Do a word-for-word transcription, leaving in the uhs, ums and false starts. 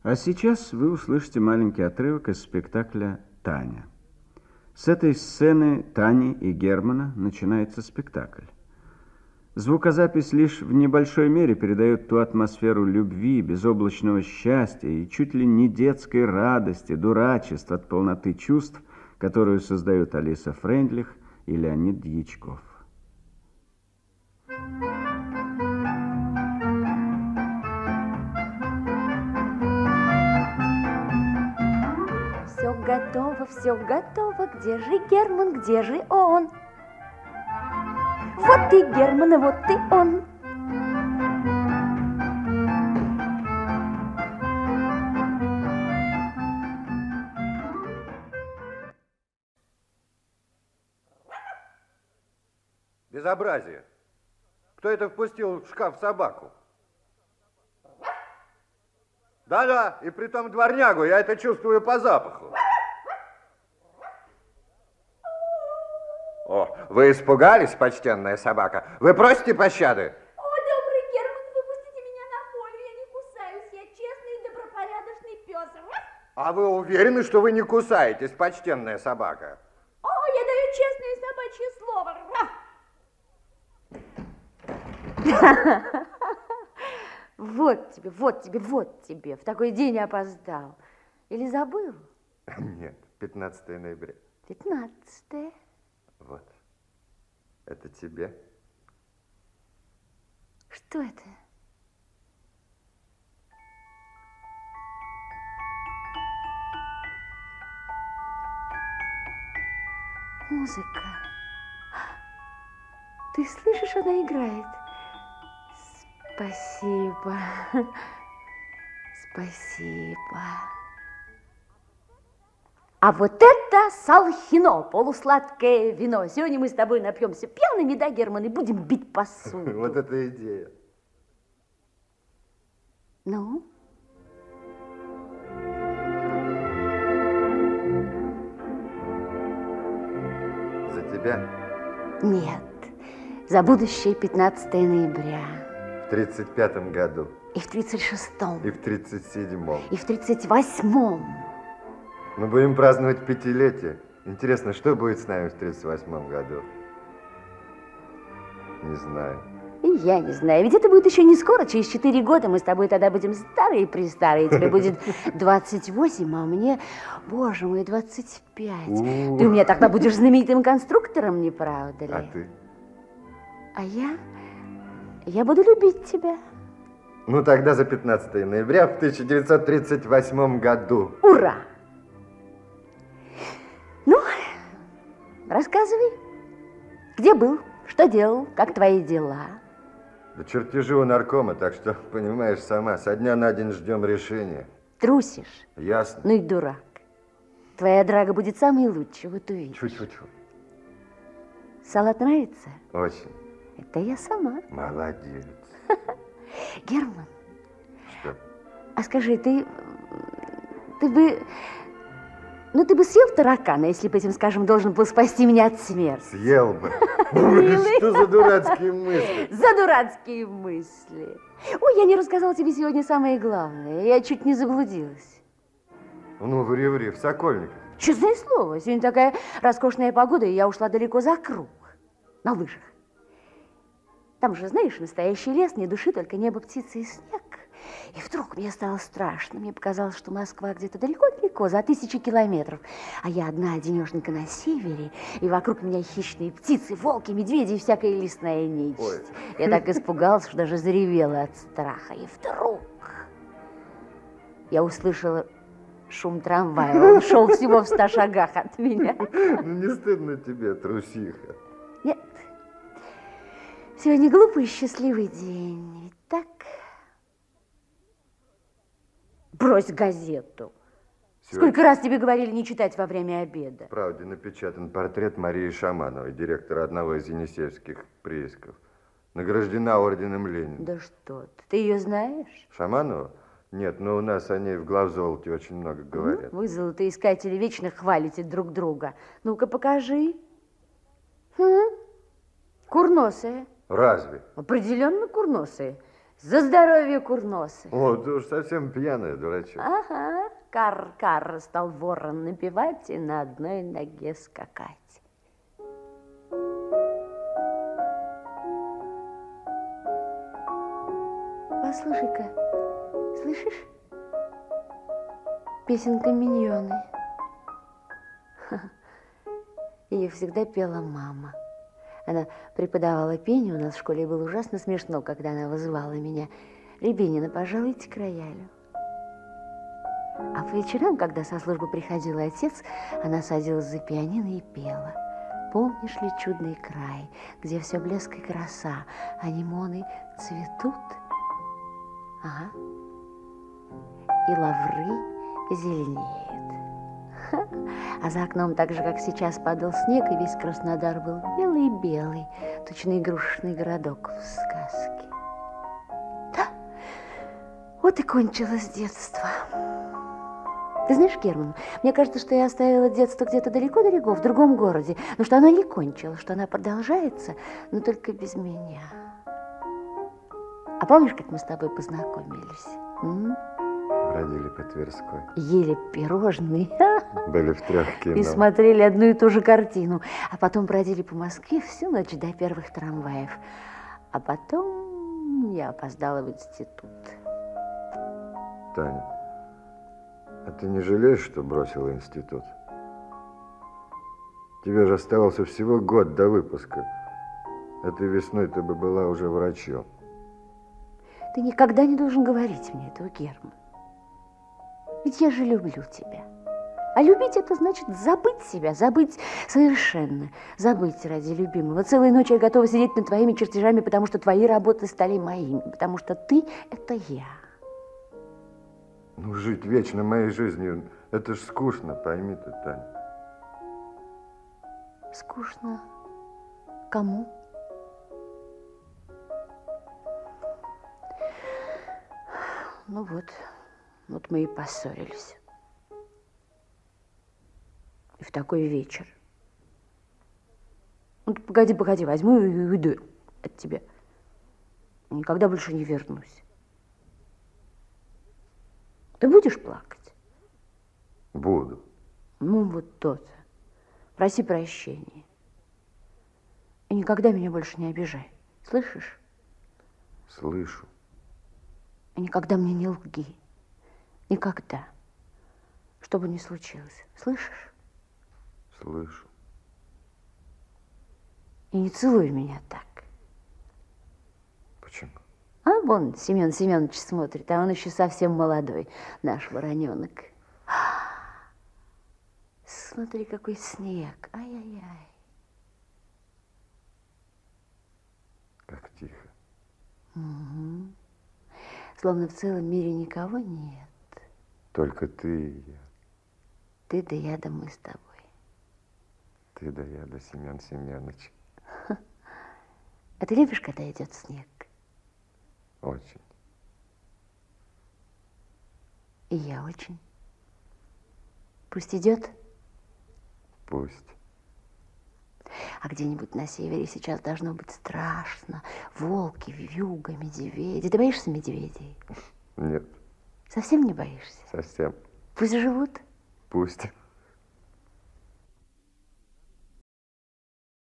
А сейчас вы услышите маленький отрывок из спектакля «Таня». С этой сцены Тани и Германа начинается спектакль. Звукозапись лишь в небольшой мере передает ту атмосферу любви, безоблачного счастья и чуть ли не детской радости, дурачества от полноты чувств, которую создают Алиса Фрейндлих и Леонид Дьячков. Все готово, все готово. Где же Герман, где же он? Вот и Герман, и вот и он. Безобразие. Кто это впустил в шкаф собаку? Да-да, и притом дворнягу, я это чувствую по запаху. О, вы испугались, почтенная собака? Вы просите пощады? О, добрый Герман, выпустите меня на волю, я не кусаюсь, я честный и добропорядочный пес. А вы уверены, что вы не кусаетесь, почтенная собака? О, я даю честное собачье слово. Вот тебе, вот тебе, вот тебе. В такой день опоздал. Или забыл? Нет, пятнадцатое ноября. пятнадцатое. Вот. Это тебе. Что это? Музыка. Ты слышишь, она играет. Спасибо. Спасибо. А вот это салхино, полусладкое вино. Сегодня мы с тобой напьемся пьяными, да, Герман, и будем бить посуду. Вот это идея. Ну? За тебя? Нет. За будущее пятнадцатое ноября. В тридцать пятом году. И в тридцать шестом. И в тридцать седьмом. И в тридцать восьмом. Мы будем праздновать пятилетие. Интересно, что будет с нами в тридцать восьмом году? Не знаю. И я не знаю. Ведь это будет еще не скоро. Через четыре года мы с тобой тогда будем старые-престарые. Тебе будет двадцать восемь, а мне, боже мой, двадцать пять. Ты у меня тогда будешь знаменитым конструктором, не правда ли? А ты? А я? Я буду любить тебя. Ну, тогда за пятнадцатое ноября в тысяча девятьсот тридцать восьмом году. Ура! Ну, рассказывай. Где был? Что делал? Как твои дела? Да чертежи у наркома, так что, понимаешь, сама, со дня на день ждем решения. Трусишь? Ясно. Ну и дурак. Твоя драга будет самой лучшей, вот увидишь. Чу-чу-чу. Салат нравится? Очень. Это я сама. Молодец. Герман. Что? А скажи, ты... Ты бы... Ну, ты бы съел таракана, если бы этим, скажем, должен был спасти меня от смерти. Съел бы. Что за дурацкие мысли? За дурацкие мысли. Ой, я не рассказала тебе сегодня самое главное. Я чуть не заблудилась. Ну, ври-ври, в Сокольниках. Честное слово, сегодня такая роскошная погода, и я ушла далеко за круг. На лыжах. Там же, знаешь, настоящий лес, ни души, только небо, птицы и снег. И вдруг мне стало страшно. Мне показалось, что Москва где-то далеко-далеко, за тысячи километров. А я одна одинешенька на севере, и вокруг меня хищные птицы, волки, медведи и всякая лесная нечисть. Ой. Я так испугалась, что даже заревела от страха. И вдруг я услышала шум трамвая. Он шел всего в ста шагах от меня. Ну, не стыдно тебе, трусиха? Нет. Сегодня глупый и счастливый день. Ведь так? Брось газету. Сегодня... Сколько раз тебе говорили не читать во время обеда? В «Правде» напечатан портрет Марии Шамановой, директора одного из енисейских приисков. Награждена орденом Ленина. Да что ты, ты ее знаешь? Шаманова? Нет, но у нас о ней в главзолоте очень много говорят. Ну, вы, золотоискатели, вечно хвалите друг друга. Ну-ка, покажи. Хм? Курносая. Разве? Определенно курносая. За здоровье курносы. О, ты уж совсем пьяная, дурачок. Ага, кар-кар, стал ворон напевать и на одной ноге скакать. Послушай-ка, слышишь? Песенка «Миньоны». Ее всегда пела мама. Она преподавала пение у нас в школе, и было ужасно смешно, когда она вызывала меня. Рябинина, пожалуйте к роялю. А по вечерам, когда со службы приходил отец, она садилась за пианино и пела. Помнишь ли чудный край, где все блеск и краса, анимоны цветут? Ага. И лавры зеленеют. Ха. А за окном, так же, как сейчас, падал снег, и весь Краснодар был белый-белый, точно игрушечный городок в сказке. Да, вот и кончилось детство. Ты знаешь, Герман, мне кажется, что я оставила детство где-то далеко-далеко, в другом городе, но что оно не кончилось, что оно продолжается, но только без меня. А помнишь, как мы с тобой познакомились? М? Бродили по Тверской. Ели пирожные. Были в трех кино. И смотрели одну и ту же картину. А потом бродили по Москве всю ночь до первых трамваев. А потом я опоздала в институт. Таня, а ты не жалеешь, что бросила институт? Тебе же оставался всего год до выпуска. Этой весной ты бы была уже врачом. Ты никогда не должен говорить мне этого, Герман. Ведь я же люблю тебя. А любить это значит забыть себя, забыть совершенно, забыть ради любимого. Целые ночи я готова сидеть над твоими чертежами, потому что твои работы стали моими, потому что ты – это я. Ну, жить вечно моей жизнью, это ж скучно, пойми ты, Таня. Скучно? Кому? Ну вот, вот мы и поссорились. И в такой вечер. Ну, погоди, погоди, возьму и уйду от тебя. Никогда больше не вернусь. Ты будешь плакать? Буду. Ну, вот то-то. Проси прощения. И никогда меня больше не обижай. Слышишь? Слышу. И никогда мне не лги. Никогда. Что бы ни случилось. Слышишь? Слышу. И не целуй меня так. Почему? А вон Семен Семенович смотрит, а он еще совсем молодой, наш вороненок. Смотри, какой снег. Ай-яй-яй. Как тихо. Угу. Словно в целом мире никого нет. Только ты и я. Ты да я, да мы с тобой. Ты да я, да Семен Семенович. А ты любишь, когда идет снег? Очень. И я очень. Пусть идет. Пусть. А где-нибудь на севере сейчас должно быть страшно. Волки, вьюга, медведи. Ты боишься медведей? Нет. Совсем не боишься? Совсем. Пусть живут. Пусть.